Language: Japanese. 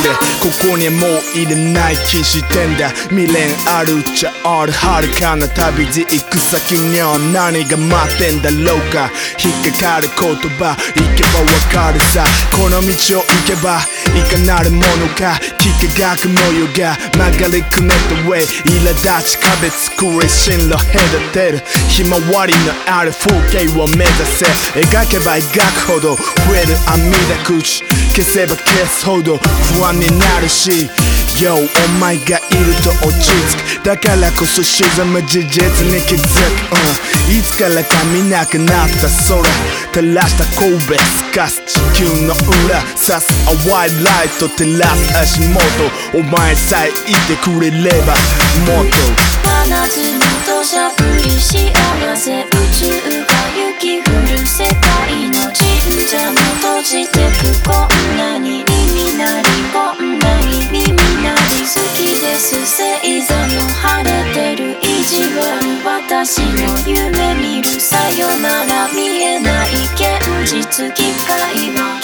れここにもういれない気してんだ。未練あるっちゃある遥かな旅路行く先には何が待ってんだろうか。引っかかる言葉行けばわかるさ。この道を行けばいかなるものか。幾何学模様が曲がりくねった上苛立ち壁作れ進路隔てるひまわりのある風景を目指せ。描けば描くほど増える阿弥陀口消せば消すほど不安になるし Yo お前がいると落ち着く。だからこそ沈む事実に気づく、いつからか見なくなった空照らした神戸透かす地球の裏刺す淡いライト照らす足元お前さえいてくれればもっと真夏の土砂降り幸せ宇宙が雪降る世界の神社も閉じてく。こんなに耳鳴りこんなに耳鳴り好きです星座の晴れてる意地悪私の夢見るさよなら見えない現実機械は